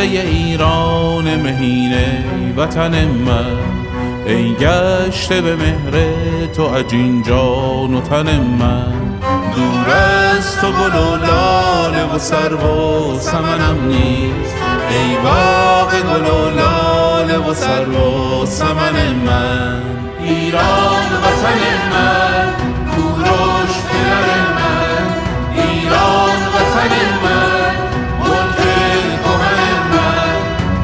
ایران مهین وطن من، ای گشته به مهر تو عجین جان و تن من. دور از تو گل و لاله و سرو و سمنم نیست، ای باغ گل و لاله و سرو و سمن من. ایران وطن من، کوروش پدر من، ایران وطن من، ملک کهن من.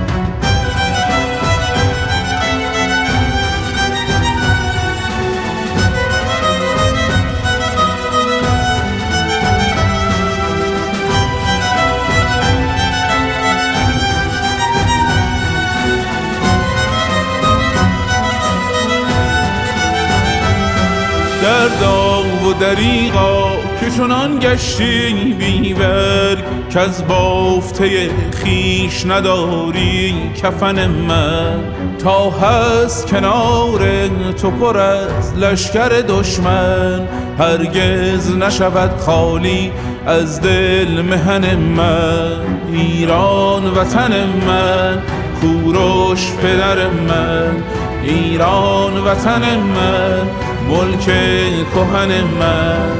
در داغ و دریغا که چنان گشتی بی برگ، که از بافته خویش نداری کفن من. تا هست کنار تو پر از لشکر دشمن، هرگز نشود خالی از دل مهن من. ایران وطن من، کوروش پدر من، ایران وطن من، ملک کهن من.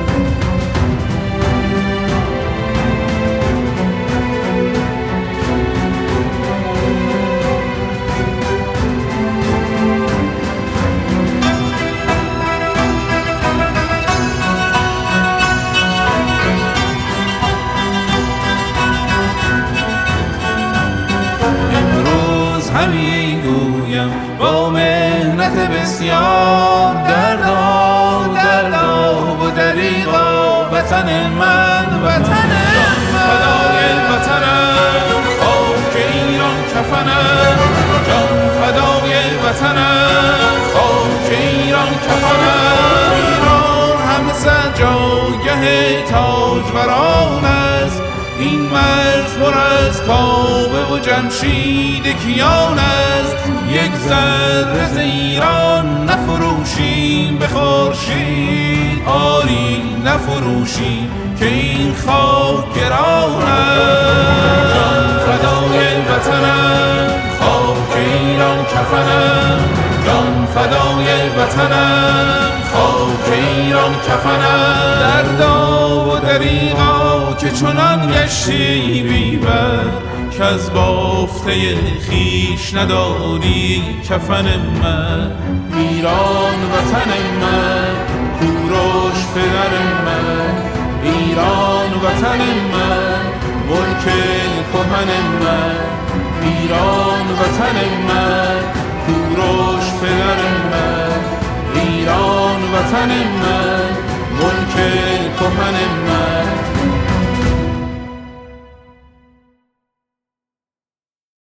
امروز همی گویم با مهنت بسیار، دردا و دریغا وطن من، وطن من. فدای وطنم، خاک ایران کفنم، جان فدای وطنم، خاک ایران کفنم. ایران همه جایگه تاجوران است، این مرز پر از کاوه و جمشید کیان است. یک ذره ز ایران نفروشیم به خورشید، آری نفروشیم که این خاک گران است. جان فدای وطنم، خاک ایران کفنم، جان فدای وطنم، خاک ایران کفنم. دردا و دریغا که چنان گشتی بی بر، که از بافته خویش نداری کفن من. ایران وطن من، کوروش پدر من، ایران وطن من، ملک کهن من. ایران وطن من، کوروش پدر من، ایران وطن من، ملک کهن من.